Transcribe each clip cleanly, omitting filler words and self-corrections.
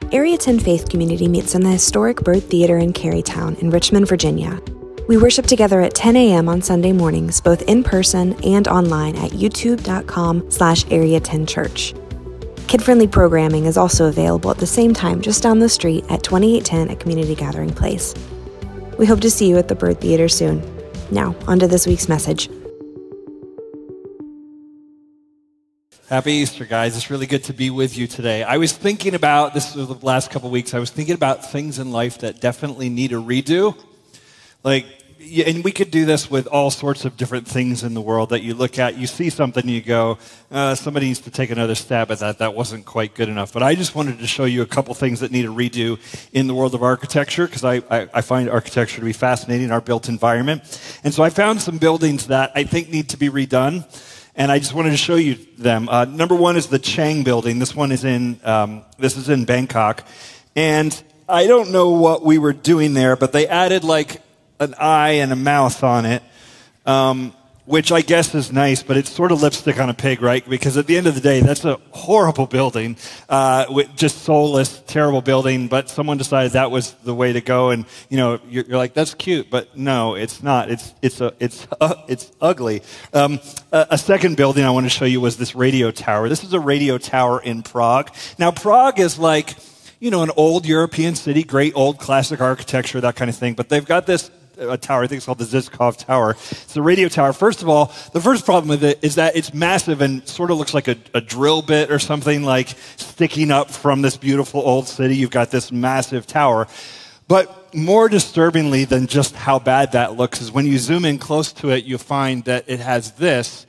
Area 10 Faith Community meets in the historic Byrd Theater in Carytown in Richmond, Virginia. We worship together at 10 a.m. on Sunday mornings, both in person and online at youtube.com/area10church. Kid-friendly programming is also available at the same time just down the street at 2810 at Community Gathering Place. We hope to see you at the Byrd Theater soon. Now, on to this week's message. Happy Easter, guys. It's really good to be with you today. I was thinking about, this was the last couple of weeks, I was thinking about things in life that definitely need a redo. And we could do this with all sorts of different things in the world that you look at, you see something, and you go, somebody needs to take another stab at that. That wasn't quite good enough. But I just wanted to show you a couple things that need a redo in the world of architecture, because I find architecture to be fascinating, our built environment. And so I found some buildings that I think need to be redone. And I just wanted to show you them. Number one is the Chang Building. This one is in Bangkok. And I don't know what we were doing there, but they added like an eye and a mouth on it, which I guess is nice, but it's sort of lipstick on a pig, right? Because at the end of the day, that's a horrible building, with just soulless, terrible building, but someone decided that was the way to go, and you're like, that's cute, but no, it's not. It's ugly. A second building I want to show you was this radio tower. This is a radio tower in Prague. Now, Prague is like, an old European city, great old classic architecture, that kind of thing, but they've got this tower, I think it's called the Zizkov Tower. It's a radio tower. First of all, the first problem with it is that it's massive and sort of looks like a drill bit or something, like sticking up from this beautiful old city. You've got this massive tower. But more disturbingly than just how bad that looks is when you zoom in close to it, you find that it has this.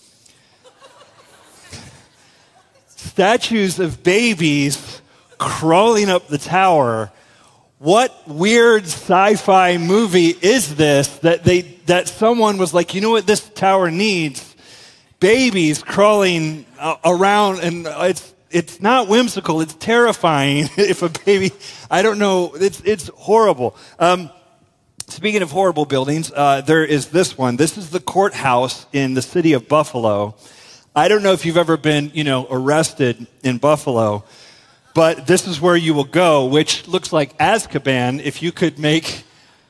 Statues of babies crawling up the tower. What weird sci-fi movie is this that someone was like, you know what this tower needs? Babies crawling around, and it's not whimsical, it's terrifying. If a baby, I don't know, it's horrible. Speaking of horrible buildings, there is this one. This is the courthouse in the city of Buffalo. I don't know if you've ever been, arrested in Buffalo, but this is where you will go, which looks like Azkaban. If you could make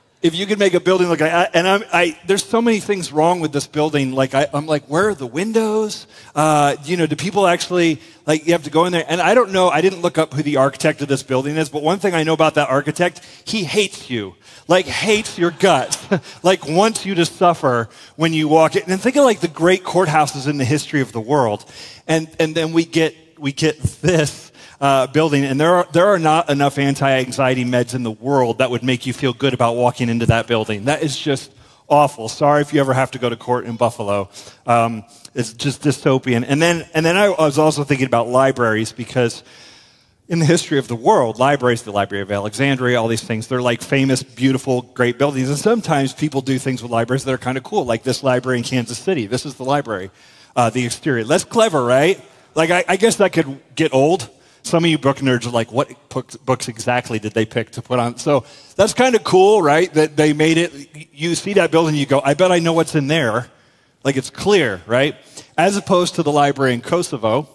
a building look like, and there's so many things wrong with this building. Like I'm like, where are the windows? Do people actually you have to go in there? And I don't know. I didn't look up who the architect of this building is, but one thing I know about that architect, he hates you, hates your guts, wants you to suffer when you walk it. And think of the great courthouses in the history of the world, and then we get this. Building, and there are not enough anti-anxiety meds in the world that would make you feel good about walking into that building. That is just awful. Sorry if you ever have to go to court in Buffalo. It's just dystopian. And then I was also thinking about libraries, because in the history of the world, libraries, the Library of Alexandria, all these things, they're famous, beautiful, great buildings. And sometimes people do things with libraries that are kind of cool, like this library in Kansas City. This is the library, the exterior. That's clever, right? I guess that could get old. Some of you book nerds are like, what books exactly did they pick to put on? So that's kind of cool, right? That they made it. You see that building, you go, I bet I know what's in there. It's clear, right? As opposed to the library in Kosovo,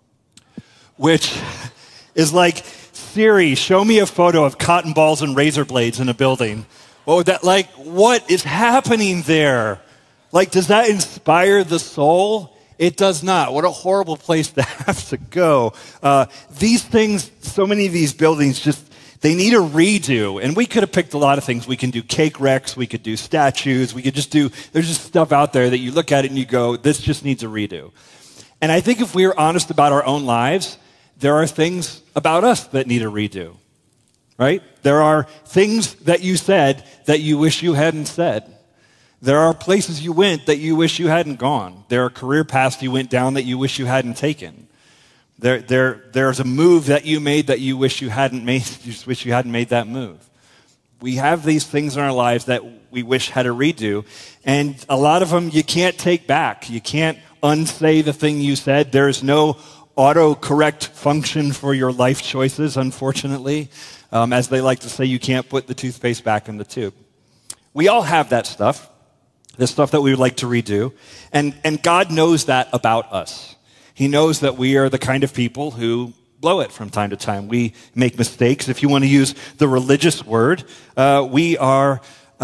which is Siri, show me a photo of cotton balls and razor blades in a building. What would that, what is happening there? Does that inspire the soul? It does not. What a horrible place to have to go. These things, so many of these buildings they need a redo. And we could have picked a lot of things. We can do cake wrecks. We could do statues. We could there's just stuff out there that you look at it and you go, this just needs a redo. And I think if we are honest about our own lives, there are things about us that need a redo, right? There are things that you said that you wish you hadn't said. There are places you went that you wish you hadn't gone. There are career paths you went down that you wish you hadn't taken. There's a move that you made that you wish you hadn't made. You just wish you hadn't made that move. We have these things in our lives that we wish had a redo, and a lot of them you can't take back. You can't unsay the thing you said. There's no autocorrect function for your life choices, unfortunately. As they like to say, you can't put the toothpaste back in the tube. We all have that stuff. The stuff that we would like to redo. And God knows that about us. He knows that we are the kind of people who blow it from time to time. We make mistakes. If you want to use the religious word, we are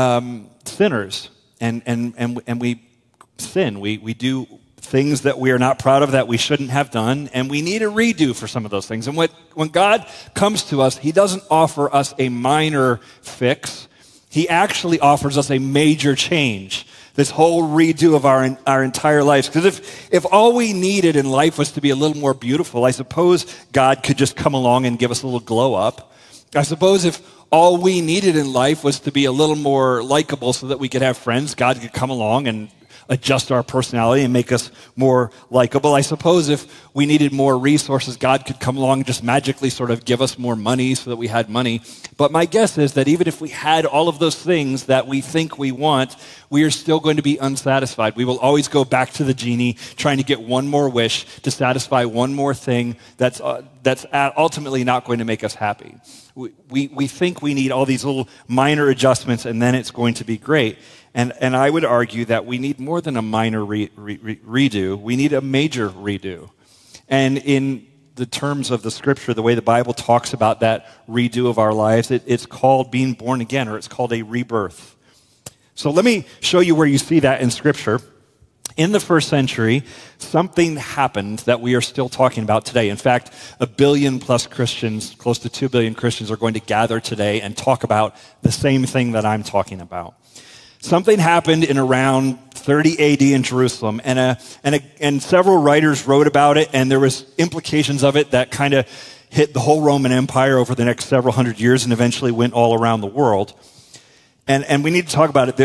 sinners, and we sin. We do things that we are not proud of, that we shouldn't have done, and we need a redo for some of those things. And when God comes to us, he doesn't offer us a minor fix. He actually offers us a major change, this whole redo of our entire lives. Because if all we needed in life was to be a little more beautiful, I suppose God could just come along and give us a little glow up. I suppose if all we needed in life was to be a little more likable so that we could have friends, God could come along and adjust our personality and make us more likable. I suppose if we needed more resources, God could come along and just magically sort of give us more money so that we had money. But my guess is that even if we had all of those things that we think we want, we are still going to be unsatisfied. We will always go back to the genie, trying to get one more wish to satisfy one more thing that's ultimately not going to make us happy. We think we need all these little minor adjustments, and then it's going to be great. And I would argue that we need more than a minor redo. We need a major redo. And in the terms of the scripture, the way the Bible talks about that redo of our lives, it's called being born again, or it's called a rebirth. So let me show you where you see that in scripture. In the first century, something happened that we are still talking about today. In fact, 1 billion plus Christians, close to 2 billion Christians, are going to gather today and talk about the same thing that I'm talking about. Something happened in around 30 AD in Jerusalem, and several writers wrote about it, and there was implications of it that kind of hit the whole Roman Empire over the next several hundred years and eventually went all around the world. And we need to talk about it.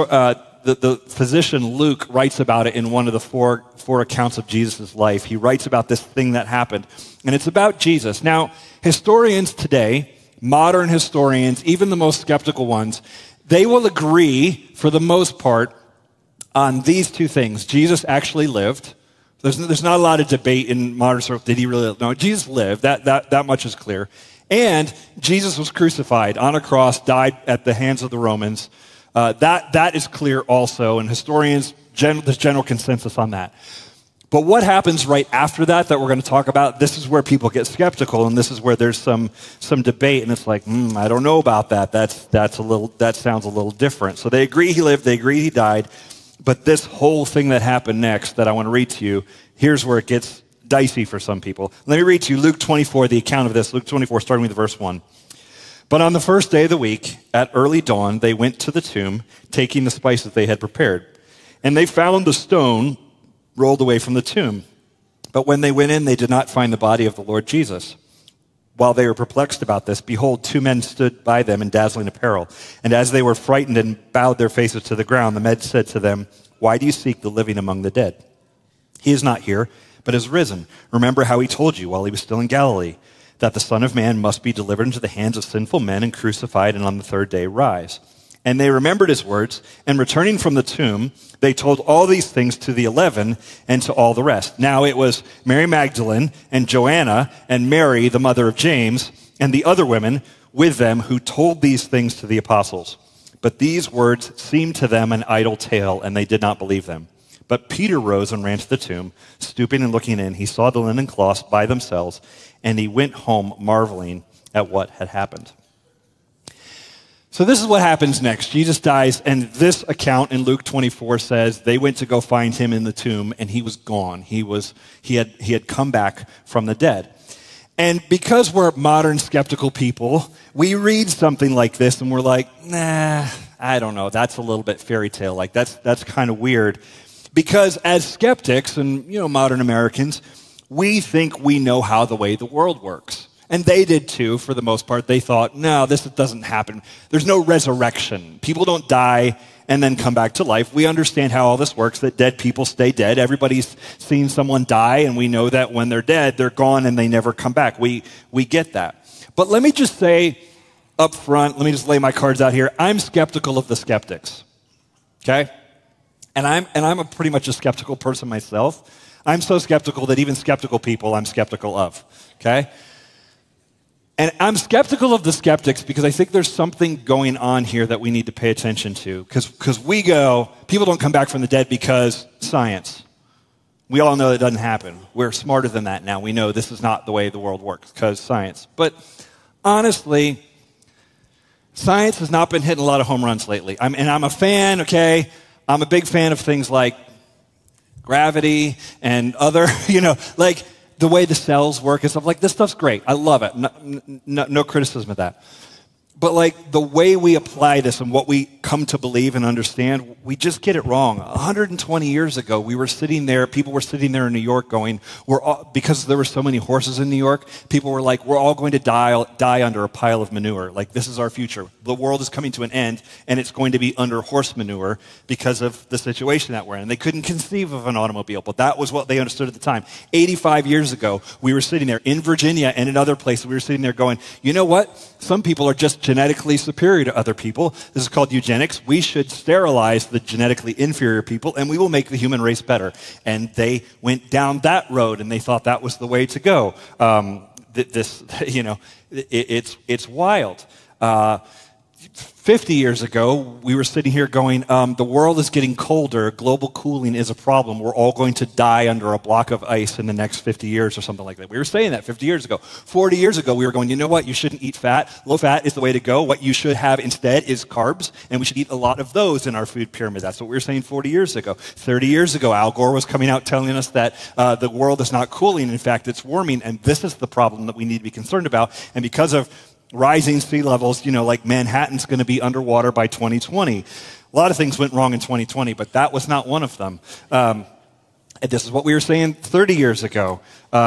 The physician Luke writes about it in one of the four accounts of Jesus' life. He writes about this thing that happened, and it's about Jesus. Now, historians today, modern historians, even the most skeptical ones, they will agree, for the most part, on these two things. Jesus actually lived. There's not a lot of debate in modern circles. Did he really live? No, Jesus lived. That much is clear. And Jesus was crucified on a cross, died at the hands of the Romans. That is clear also, and historians, there's general consensus on that. But what happens right after that we're going to talk about, this is where people get skeptical, and this is where there's some debate, and it's like, I don't know about that. That sounds a little different. So they agree he lived, they agree he died, but this whole thing that happened next that I want to read to you, here's where it gets dicey for some people. Let me read to you Luke 24, the account of this, Luke 24, starting with verse 1. But on the first day of the week, at early dawn, they went to the tomb, taking the spices they had prepared. And they found the stone rolled away from the tomb. But when they went in, they did not find the body of the Lord Jesus. While they were perplexed about this, behold, two men stood by them in dazzling apparel. And as they were frightened and bowed their faces to the ground, the men said to them, "Why do you seek the living among the dead? He is not here, but has risen. Remember how he told you while he was still in Galilee, that the Son of Man must be delivered into the hands of sinful men and crucified, and on the third day rise." And they remembered his words, and returning from the tomb, they told all these things to the 11 and to all the rest. Now it was Mary Magdalene and Joanna and Mary, the mother of James, and the other women with them who told these things to the apostles. But these words seemed to them an idle tale, and they did not believe them. But Peter rose and ran to the tomb. Stooping and looking in, he saw the linen cloths by themselves, and he went home marveling at what had happened. So this is what happens next. Jesus dies, and this account in Luke 24 says they went to go find him in the tomb, and he was gone. He had come back from the dead. And because we're modern skeptical people, we read something like this, and we're like, nah, I don't know. That's a little bit fairy tale. Like that's kind of weird. Because as skeptics and modern Americans, we think we know how the way the world works. And they did too, for the most part. They thought, no, this doesn't happen. There's no resurrection. People don't die and then come back to life. We understand how all this works, that dead people stay dead. Everybody's seen someone die, and we know that when they're dead, they're gone and they never come back. We get that. But let me just say up front, let me just lay my cards out here. I'm skeptical of the skeptics, okay? And I'm a pretty much a skeptical person myself. I'm so skeptical that even skeptical people I'm skeptical of, okay? And I'm skeptical of the skeptics because I think there's something going on here that we need to pay attention to. Because people don't come back from the dead because science. We all know it doesn't happen. We're smarter than that now. We know this is not the way the world works because science. But honestly, science has not been hitting a lot of home runs lately. I'm a fan, okay? I'm a big fan of things like gravity and other, like the way the cells work and stuff. Like, this stuff's great. I love it. No criticism of that. But like the way we apply this and what we come to believe and understand, we just get it wrong. 120 years ago, people were sitting there in New York going, because there were so many horses in New York, people were like, we're all going to die under a pile of manure. Like, this is our future. The world is coming to an end, and it's going to be under horse manure because of the situation that we're in. And they couldn't conceive of an automobile, but that was what they understood at the time. 85 years ago, we were sitting there in Virginia and in other places, we were sitting there going, you know what? Some people are just genetically superior to other people. This is called eugenics. We should sterilize the genetically inferior people, and we will make the human race better. And they went down that road, and they thought that was the way to go. It's wild. 50 years ago, we were sitting here going, the world is getting colder, global cooling is a problem, we're all going to die under a block of ice in the next 50 years or something like that. We were saying that 50 years ago. 40 years ago, we were going, you know what, you shouldn't eat fat. Low fat is the way to go. What you should have instead is carbs, and we should eat a lot of those in our food pyramid. That's what we were saying 40 years ago. 30 years ago, Al Gore was coming out telling us that the world is not cooling, in fact, it's warming, and this is the problem that we need to be concerned about. And because of rising sea levels, like Manhattan's going to be underwater by 2020. A lot of things went wrong in 2020, but that was not one of them. And this is what we were saying 30 years ago.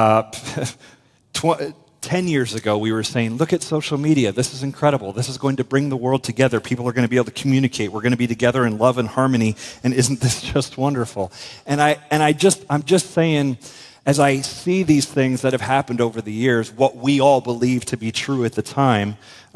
10 years ago, we were saying, look at social media. This is incredible. This is going to bring the world together. People are going to be able to communicate. We're going to be together in love and harmony. And isn't this just wonderful? And I'm just saying, as I see these things that have happened over the years, what we all believed to be true at the time,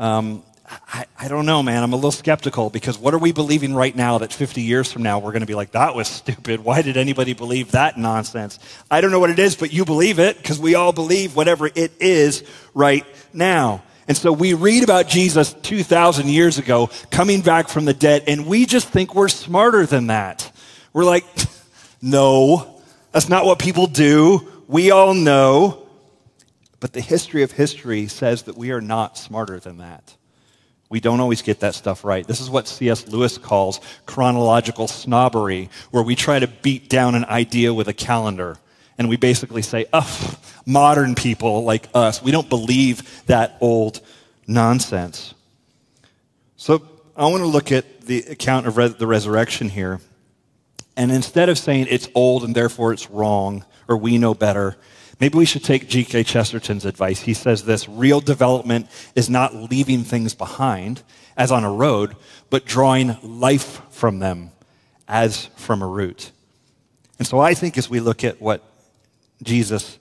I don't know, man. I'm a little skeptical, because what are we believing right now that 50 years from now we're going to be like, that was stupid. Why did anybody believe that nonsense? I don't know what it is, but you believe it, because we all believe whatever it is right now. And so we read about Jesus 2,000 years ago coming back from the dead, and we just think we're smarter than that. We're like, no. That's not what people do. We all know. But the history of history says that we are not smarter than that. We don't always get that stuff right. This is what C.S. Lewis calls chronological snobbery, where we try to beat down an idea with a calendar. And we basically say, modern people like us, we don't believe that old nonsense. So I want to look at the account of the resurrection here. And instead of saying it's old and therefore it's wrong, or we know better, maybe we should take G.K. Chesterton's advice. He says this: real development is not leaving things behind, as on a road, but drawing life from them, as from a root. And so I think as we look at what Jesus,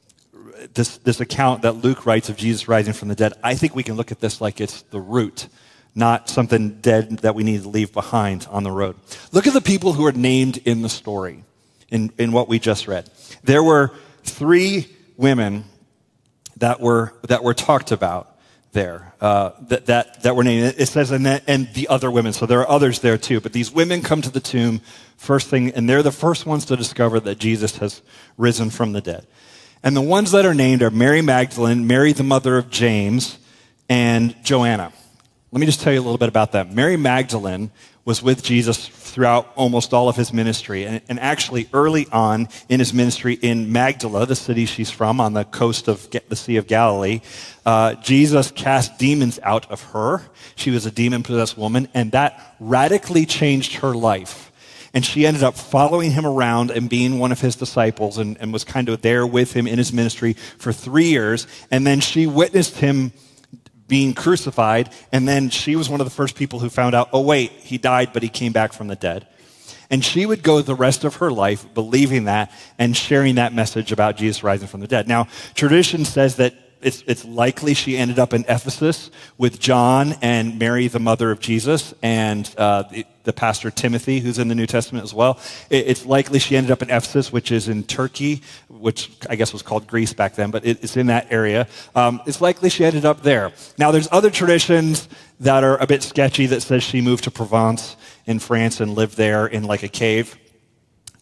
this account that Luke writes of Jesus rising from the dead, I think we can look at this like it's the root, not something dead that we need to leave behind on the road. Look at the people who are named in the story, in what we just read. There were 3 women that were talked about there, that were named. It says, and the other women, so there are others there too. But these women come to the tomb first thing, and they're the first ones to discover that Jesus has risen from the dead. And the ones that are named are Mary Magdalene, Mary the mother of James, and Joanna. Let me just tell you a little bit about that. Mary Magdalene was with Jesus throughout almost all of his ministry. And actually, early on in his ministry in Magdala, the city she's from, on the coast of the Sea of Galilee, Jesus cast demons out of her. She was a demon-possessed woman, and that radically changed her life. And she ended up following him around and being one of his disciples, and was kind of there with him in his ministry for 3 years. And then she witnessed him being crucified, and then she was one of the first people who found out, oh wait, he died, but he came back from the dead. And she would go the rest of her life believing that and sharing that message about Jesus rising from the dead. Now, tradition says that it's likely she ended up in Ephesus with John and Mary, the mother of Jesus, and the pastor Timothy, who's in the New Testament as well. It's likely she ended up in Ephesus, which is in Turkey, which I guess was called Greece back then, but it's in that area. It's likely she ended up there. Now, there's other traditions that are a bit sketchy that says she moved to Provence in France and lived there in like a cave.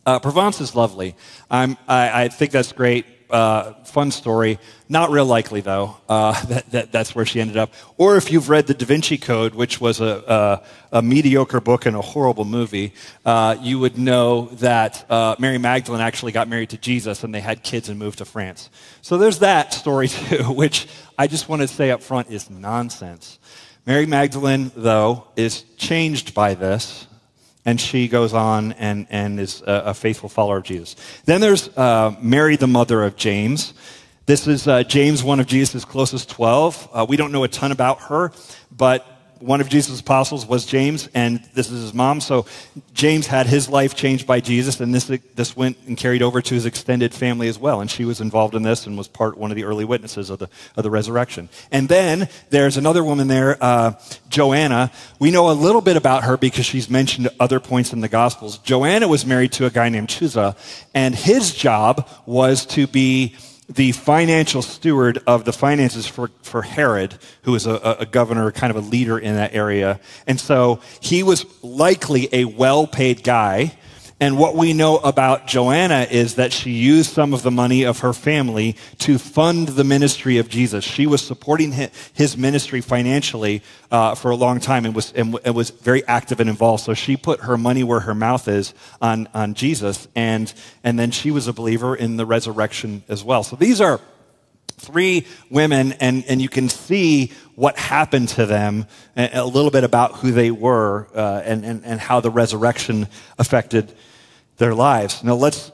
Provence is lovely. I think that's great. Fun story. Not real likely, though, that's where she ended up. Or if you've read The Da Vinci Code, which was a mediocre book and a horrible movie, you would know that Mary Magdalene actually got married to Jesus, and they had kids and moved to France. So there's that story, too, which I just want to say up front is nonsense. Mary Magdalene, though, is changed by this, and she goes on and is a faithful follower of Jesus. Then there's Mary, the mother of James. This is James, one of Jesus' closest 12. We don't know a ton about her, but one of Jesus' apostles was James, and this is his mom. So James had his life changed by Jesus, and this went and carried over to his extended family as well. And she was involved in this and was one of the early witnesses of the resurrection. And then there's another woman there, Joanna. We know a little bit about her because she's mentioned at other points in the Gospels. Joanna was married to a guy named Chuza, and his job was to be the financial steward of the finances for Herod, who was a governor, kind of a leader in that area. And so he was likely a well-paid guy. And what we know about Joanna is that she used some of the money of her family to fund the ministry of Jesus. She was supporting his ministry financially for a long time and was very active and involved. So she put her money where her mouth is on Jesus, and then she was a believer in the resurrection as well. So these are three women, and you can see what happened to them, a little bit about who they were, and how the resurrection affected their lives. Now let's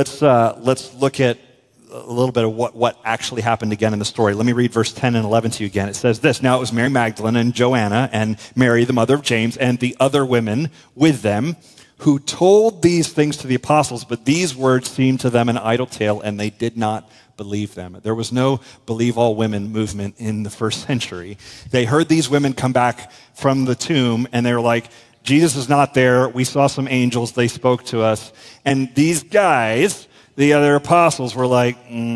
look at a little bit of what actually happened again in the story. Let me read verse 10 and 11 to you again. It says this: Now it was Mary Magdalene and Joanna and Mary, the mother of James, and the other women with them who told these things to the apostles, but these words seemed to them an idle tale, and they did not believe them. There was no believe all women movement in the first century. They heard these women come back from the tomb, and they were like, Jesus is not there. We saw some angels. They spoke to us. And these guys, the other apostles, were like,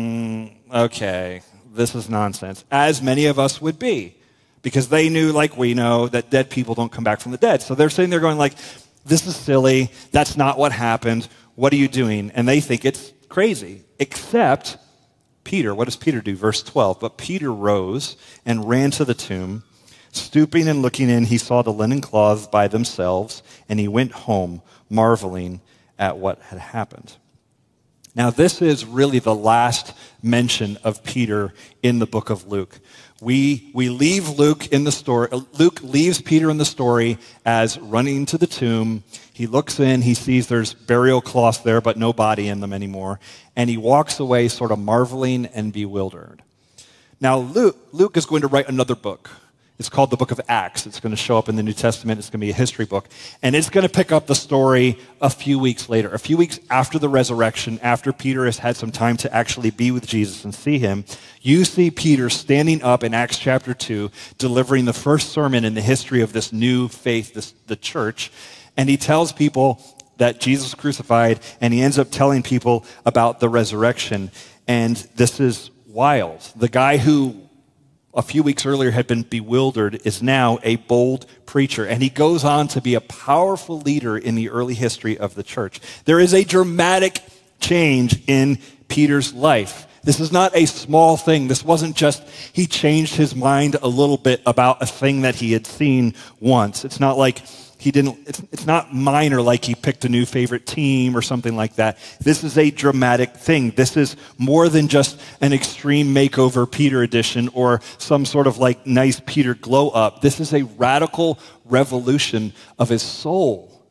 okay, this is nonsense. As many of us would be. Because they knew, like we know, that dead people don't come back from the dead. So they're sitting there going like, this is silly. That's not what happened. What are you doing? And they think it's crazy. Except Peter. What does Peter do? Verse 12. But Peter rose and ran to the tomb. Stooping and looking in, he saw the linen cloths by themselves, and he went home, marveling at what had happened. Now, this is really the last mention of Peter in the book of Luke. We leave Luke in the story. Luke leaves Peter in the story as running to the tomb. He looks in, he sees there's burial cloths there, but no body in them anymore, and he walks away sort of marveling and bewildered. Now, Luke is going to write another book. It's called the book of Acts. It's going to show up in the New Testament. It's going to be a history book. And it's going to pick up the story a few weeks later, a few weeks after the resurrection, after Peter has had some time to actually be with Jesus and see him. You see Peter standing up in Acts chapter 2, delivering the first sermon in the history of this new faith, the church. And he tells people that Jesus was crucified, and he ends up telling people about the resurrection. And this is wild. The guy who a few weeks earlier had been bewildered is now a bold preacher, and he goes on to be a powerful leader in the early history of the church. There is a dramatic change in Peter's life. This is not a small thing. This wasn't just he changed his mind a little bit about a thing that he had seen once. It's not like it's not minor, like he picked a new favorite team or something like that. This is a dramatic thing. This is more than just an extreme makeover Peter edition or some sort of like nice Peter glow up. This is a radical revolution of his soul.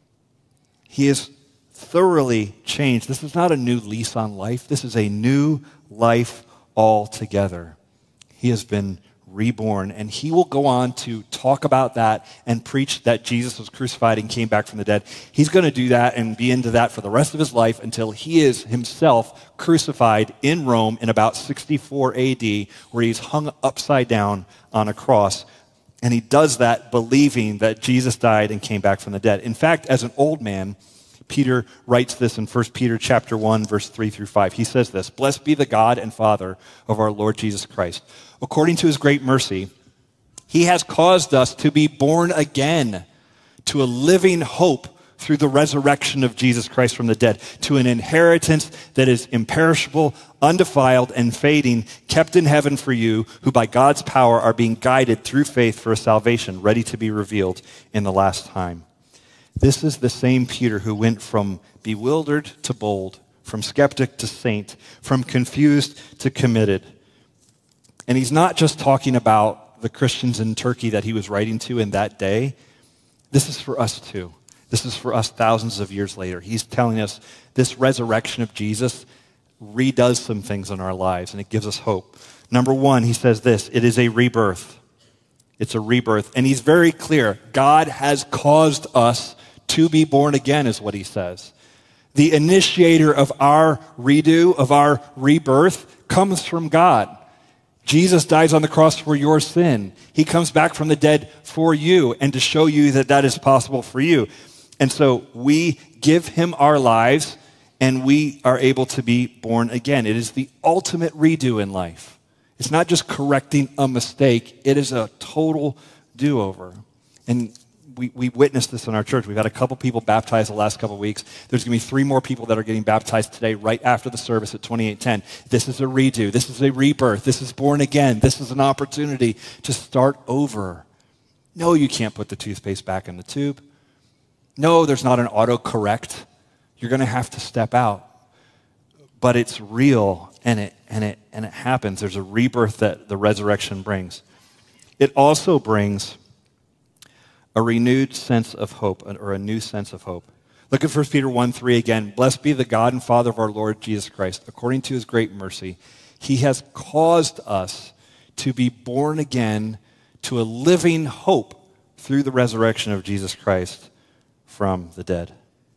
He is thoroughly changed. This is not a new lease on life. This is a new life altogether. He has been reborn, and he will go on to talk about that and preach that Jesus was crucified and came back from the dead. He's going to do that and be into that for the rest of his life until he is himself crucified in Rome in about 64 AD, where he's hung upside down on a cross. And he does that believing that Jesus died and came back from the dead. In fact, as an old man, Peter writes this in 1 Peter chapter 1, verse 3 through 5. He says this: "Blessed be the God and Father of our Lord Jesus Christ. According to his great mercy, he has caused us to be born again to a living hope through the resurrection of Jesus Christ from the dead, to an inheritance that is imperishable, undefiled, and fading, kept in heaven for you, who by God's power are being guided through faith for a salvation ready to be revealed in the last time. This is the same Peter who went from bewildered to bold, from skeptic to saint, from confused to committed. And he's not just talking about the Christians in Turkey that he was writing to in that day. This is for us too. This is for us thousands of years later. He's telling us this resurrection of Jesus redoes some things in our lives, and it gives us hope. Number one, he says this: it is a rebirth. It's a rebirth. And he's very clear. God has caused us to be born again, is what he says. The initiator of our redo, of our rebirth, comes from God. Jesus dies on the cross for your sin. He comes back from the dead for you and to show you that that is possible for you. And so we give him our lives and we are able to be born again. It is the ultimate redo in life. It's not just correcting a mistake. It is a total do-over. And we witnessed this in our church. We've had a couple people baptized the last couple weeks. There's going to be 3 more people that are getting baptized today right after the service at 2810. This is a redo. This is a rebirth. This is born again. This is an opportunity to start over. No, you can't put the toothpaste back in the tube. No, there's not an autocorrect. You're going to have to step out. But it's real, and it happens. There's a rebirth that the resurrection brings. It also brings a renewed sense of hope, or a new sense of hope. Look at 1 Peter 1:3 again. Blessed be the God and Father of our Lord Jesus Christ. According to his great mercy, he has caused us to be born again to a living hope through the resurrection of Jesus Christ from the dead.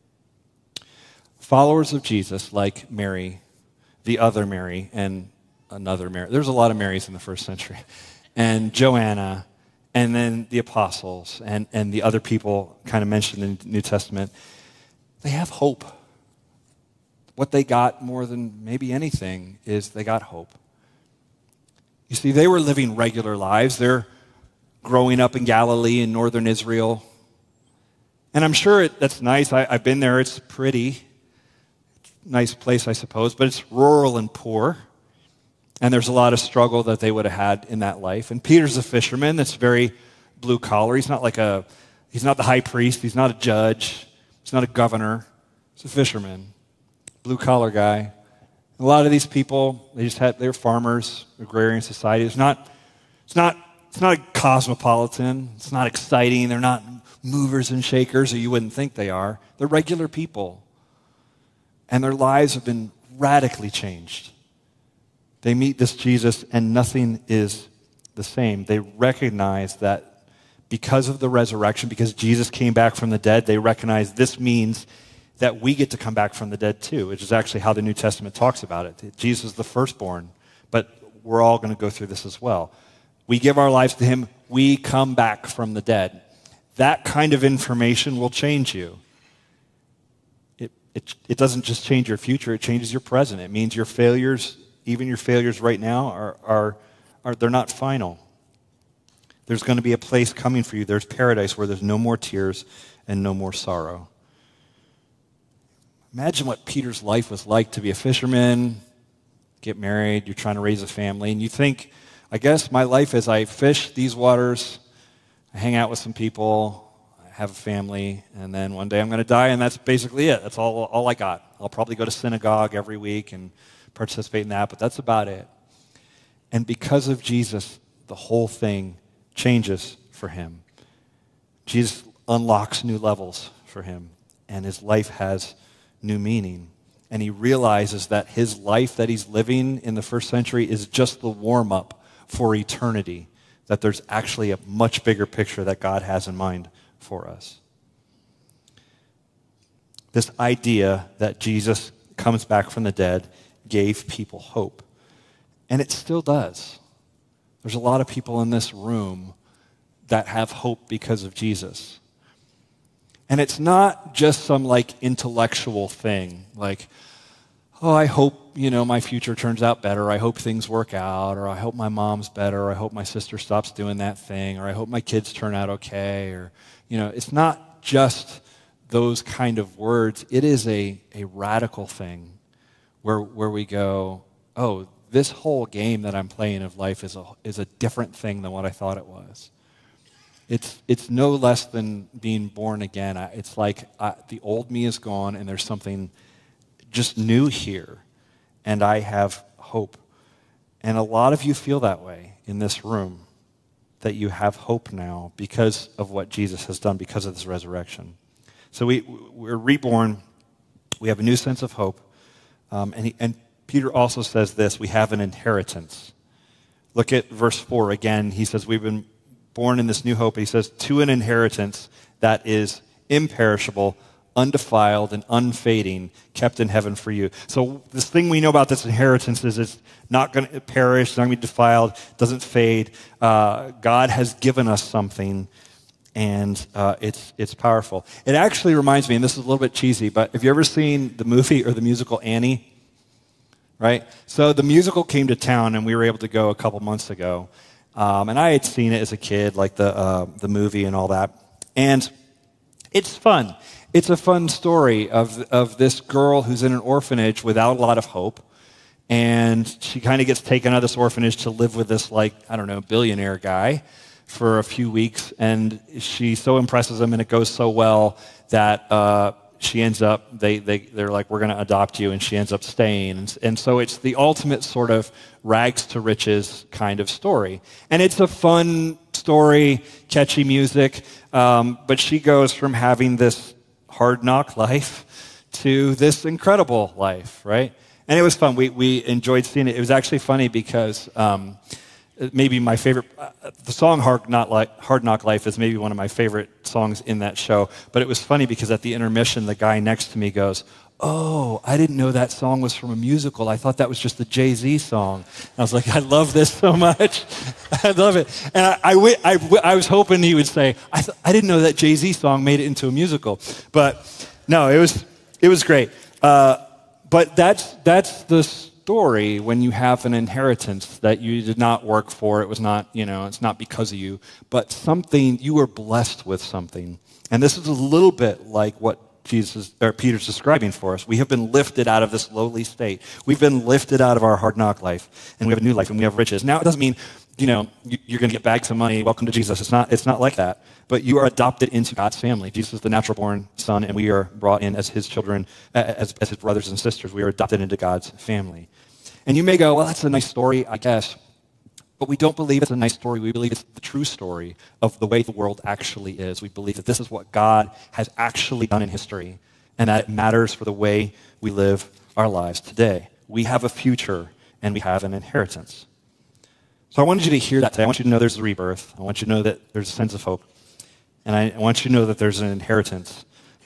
Followers of Jesus, like Mary, the other Mary, and another Mary. There's a lot of Marys in the first century. And Joanna, and then the apostles, and the other people kind of mentioned in the New Testament, they have hope. What they got more than maybe anything is they got hope. You see, they were living regular lives. They're growing up in Galilee in northern Israel. And I'm sure that's nice. I've been there. It's pretty. Nice place, I suppose, but it's rural and poor. And there's a lot of struggle that they would have had in that life. And Peter's a fisherman that's very blue collar. He's not the high priest. He's not a judge. He's not a governor. He's a fisherman. Blue collar guy. A lot of these people, they're farmers, agrarian society. It's not a cosmopolitan. It's not exciting. They're not movers and shakers, or you wouldn't think they are. They're regular people. And their lives have been radically changed. They meet this Jesus and nothing is the same. They recognize that because of the resurrection, because Jesus came back from the dead, they recognize this means that we get to come back from the dead too, which is actually how the New Testament talks about it. Jesus is the firstborn, but we're all going to go through this as well. We give our lives to him, we come back from the dead. That kind of information will change you. It doesn't just change your future, it changes your present. It means your failures, even your failures right now, they're not final. There's going to be a place coming for you. There's paradise where there's no more tears and no more sorrow. Imagine what Peter's life was like to be a fisherman, get married, you're trying to raise a family, and you think, I guess my life is I fish these waters, I hang out with some people, I have a family, and then one day I'm going to die, and that's basically it. That's all I got. I'll probably go to synagogue every week and participate in that, but that's about it. And because of Jesus, the whole thing changes for him. Jesus unlocks new levels for him, and his life has new meaning. And he realizes that his life that he's living in the first century is just the warm-up for eternity, that there's actually a much bigger picture that God has in mind for us. This idea that Jesus comes back from the dead gave people hope. And it still does. There's a lot of people in this room that have hope because of Jesus. And it's not just some intellectual thing, oh, I hope, my future turns out better. I hope things work out, or I hope my mom's better, or I hope my sister stops doing that thing, or I hope my kids turn out okay, or, it's not just those kind of words, it is a radical thing where we go, oh, this whole game that I'm playing of life is a different thing than what I thought it was. It's no less than being born again. It's like the old me is gone and there's something just new here, and I have hope. And a lot of you feel that way in this room, that you have hope now because of what Jesus has done, because of this resurrection. So we're reborn. We have a new sense of hope. And Peter also says this, we have an inheritance. Look at verse 4 again. He says we've been born in this new hope. He says, to an inheritance that is imperishable, undefiled, and unfading, kept in heaven for you. So this thing we know about this inheritance is it's not going to perish, it's not going to be defiled, doesn't fade. God has given us something, and it's powerful. It actually reminds me, and this is a little bit cheesy, but have you ever seen the movie or the musical Annie? Right? So the musical came to town, and we were able to go a couple months ago. And I had seen it as a kid, like the movie and all that. And it's fun. It's a fun story of this girl who's in an orphanage without a lot of hope. And she kind of gets taken out of this orphanage to live with this, billionaire guy for a few weeks. And she so impresses him, and it goes so well that she ends up, they're like, we're going to adopt you, and she ends up staying. And so it's the ultimate sort of rags to riches kind of story. And it's a fun story, catchy music, but she goes from having this hard knock life to this incredible life, right? And it was fun. We enjoyed seeing it. It was actually funny because maybe my favorite, the song Hard Knock Life is maybe one of my favorite songs in that show. But it was funny because at the intermission, the guy next to me goes, oh, I didn't know that song was from a musical. I thought that was just a Jay-Z song. And I was like, I love this so much. I love it. And I was hoping he would say, I didn't know that Jay-Z song made it into a musical. But no, it was great. But that's the story when you have an inheritance that you did not work for. It was not, it's not because of you, but something, you were blessed with something. And this is a little bit like what Peter's describing for us. We have been lifted out of this lowly state. We've been lifted out of our hard knock life, and we have a new life, and we have riches. Now, it doesn't mean, you're going to get bags of money. Welcome to Jesus. It's not like that. But you are adopted into God's family. Jesus is the natural-born son, and we are brought in as his children, as his brothers and sisters. We are adopted into God's family. And you may go, well, that's a nice story, I guess. But we don't believe it's a nice story. We believe it's the true story of the way the world actually is. We believe that this is what God has actually done in history, and that it matters for the way we live our lives today. We have a future, and we have an inheritance. So I wanted you to hear that today. I want you to know there's a rebirth. I want you to know that there's a sense of hope. And I want you to know that there's an inheritance.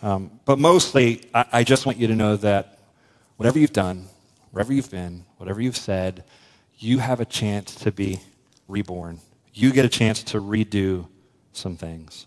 But mostly, I just want you to know that whatever you've done, wherever you've been, whatever you've said, you have a chance to be reborn. You get a chance to redo some things.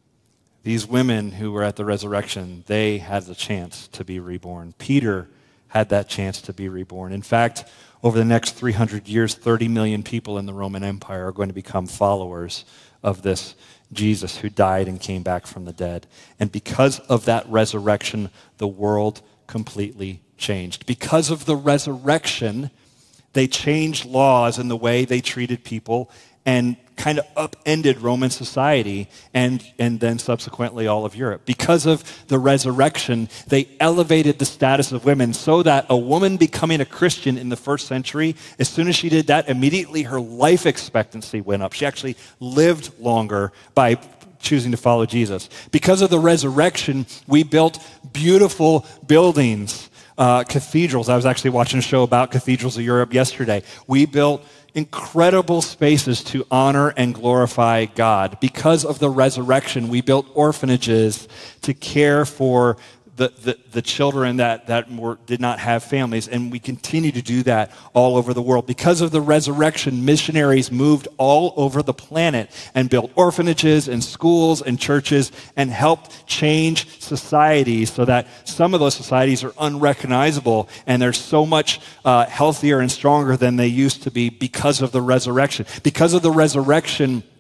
These women who were at the resurrection, they had the chance to be reborn. Peter had that chance to be reborn. In fact, over the next 300 years, 30 million people in the Roman Empire are going to become followers of this Jesus who died and came back from the dead. And because of that resurrection, the world completely changed. Because of the resurrection, they changed laws in the way they treated people and kind of upended Roman society and then subsequently all of Europe. Because of the resurrection, they elevated the status of women so that a woman becoming a Christian in the first century, as soon as she did that, immediately her life expectancy went up. She actually lived longer by choosing to follow Jesus. Because of the resurrection, we built beautiful buildings. Cathedrals. I was actually watching a show about cathedrals of Europe yesterday. We built incredible spaces to honor and glorify God. Because of the resurrection, we built orphanages to care for the children that did not have families, and we continue to do that all over the world. Because of the resurrection, missionaries moved all over the planet and built orphanages and schools and churches and helped change societies so that some of those societies are unrecognizable and they're so much healthier and stronger than they used to be because of the resurrection. Because of the resurrection,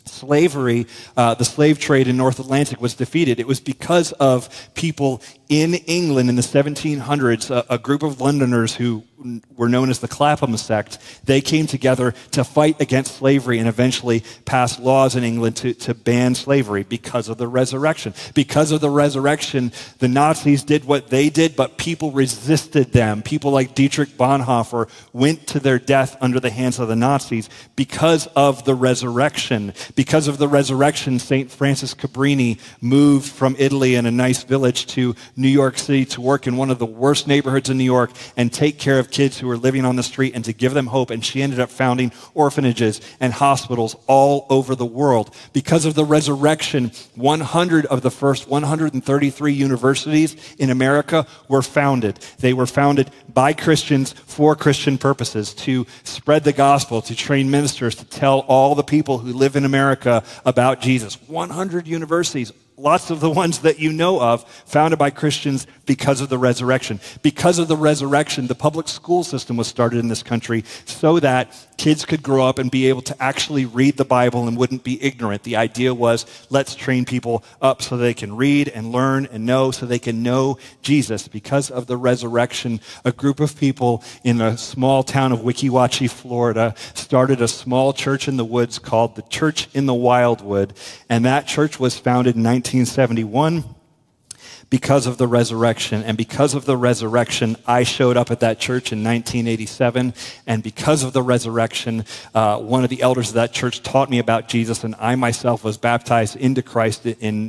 slavery, the slave trade in North Atlantic was defeated. It was because of people in England in the 1700s, a group of Londoners who were known as the Clapham sect. They came together to fight against slavery and eventually passed laws in England to ban slavery because of the resurrection. Because of the resurrection, the Nazis did what they did, but people resisted them. People like Dietrich Bonhoeffer went to their death under the hands of the Nazis because of the resurrection. Because of the resurrection, St. Francis Cabrini moved from Italy in a nice village to New York City to work in one of the worst neighborhoods in New York and take care of kids who were living on the street and to give them hope. And she ended up founding orphanages and hospitals all over the world. Because of the resurrection, 100 of the first 133 universities in America were founded. They were founded by Christians for Christian purposes, to spread the gospel, to train ministers, to tell all the people who live in America about Jesus. 100 universities, lots of the ones that you know of, founded by Christians because of the resurrection. Because of the resurrection, the public school system was started in this country so that kids could grow up and be able to actually read the Bible and wouldn't be ignorant. The idea was, let's train people up so they can read and learn and know, so they can know Jesus. Because of the resurrection, a group of people in a small town of Weeki Wachee, Florida, started a small church in the woods called the Church in the Wildwood, and that church was founded in 1971 because of the resurrection. And because of the resurrection, I showed up at that church in 1987. And because of the resurrection, one of the elders of that church taught me about Jesus, and I myself was baptized into Christ in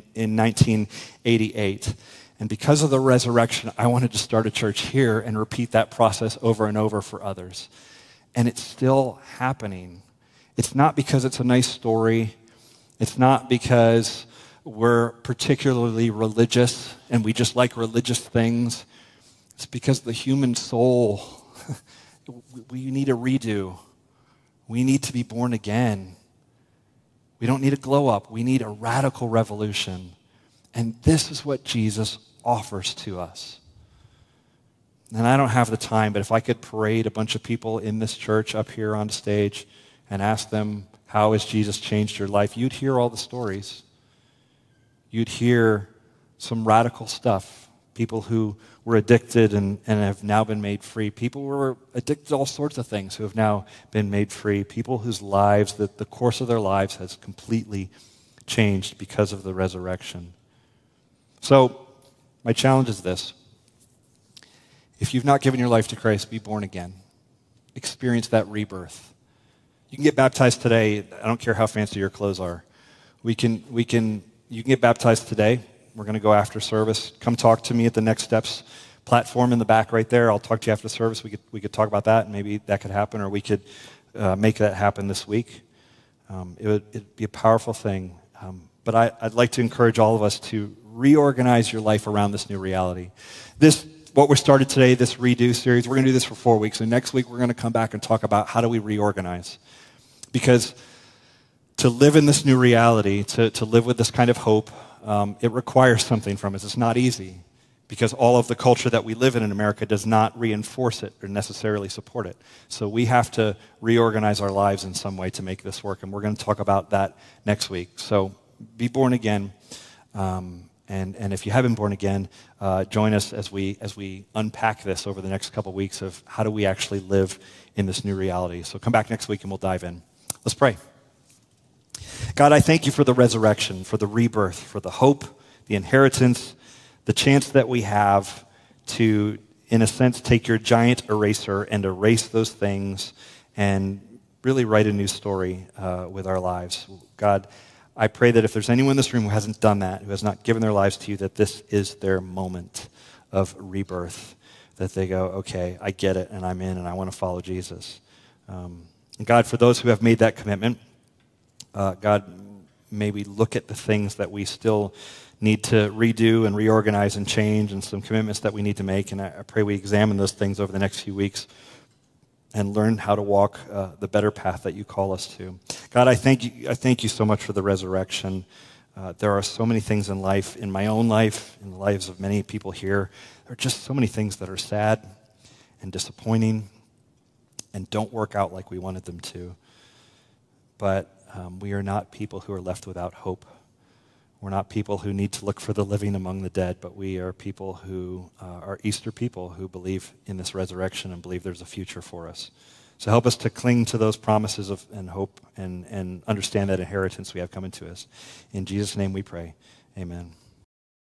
1988. And because of the resurrection, I wanted to start a church here and repeat that process over and over for others. And it's still happening. It's not because it's a nice story. It's not because we're particularly religious and we just like religious things. It's because the human soul, we need a redo. We need to be born again. We don't need a glow up. We need a radical revolution. And this is what Jesus offers to us. And I don't have the time, but if I could parade a bunch of people in this church up here on stage and ask them, how has Jesus changed your life? You'd hear all the stories. You'd hear some radical stuff. People who were addicted and have now been made free. People who were addicted to all sorts of things who have now been made free. People whose lives, the course of their lives has completely changed because of the resurrection. So, my challenge is this. If you've not given your life to Christ, be born again. Experience that rebirth. You can get baptized today. I don't care how fancy your clothes are. You can get baptized today. We're going to go after service. Come talk to me at the Next Steps platform in the back right there. I'll talk to you after service. We could talk about that, and maybe that could happen, or we could make that happen this week. It'd be a powerful thing. But I'd like to encourage all of us to reorganize your life around this new reality. What we started today, this Redo series, we're going to do this for 4 weeks. And next week, we're going to come back and talk about how do we reorganize. Because to live in this new reality, to live with this kind of hope, it requires something from us. It's not easy, because all of the culture that we live in America does not reinforce it or necessarily support it. So we have to reorganize our lives in some way to make this work, and we're going to talk about that next week. So be born again, and if you haven't born again, join us as we unpack this over the next couple weeks of how do we actually live in this new reality. So come back next week and we'll dive in. Let's pray. God, I thank you for the resurrection, for the rebirth, for the hope, the inheritance, the chance that we have to, in a sense, take your giant eraser and erase those things and really write a new story with our lives. God, I pray that if there's anyone in this room who hasn't done that, who has not given their lives to you, that this is their moment of rebirth, that they go, okay, I get it, and I'm in, and I want to follow Jesus. And God, for those who have made that commitment, God, may we look at the things that we still need to redo and reorganize and change, and some commitments that we need to make, and I pray we examine those things over the next few weeks and learn how to walk the better path that you call us to. God, I thank you so much for the resurrection. There are so many things in life, in my own life, in the lives of many people here. There are just so many things that are sad and disappointing and don't work out like we wanted them to. But we are not people who are left without hope. We're not people who need to look for the living among the dead, but we are people who are Easter people who believe in this resurrection and believe there's a future for us. So help us to cling to those promises and hope and understand that inheritance we have coming to us. In Jesus' name we pray. Amen.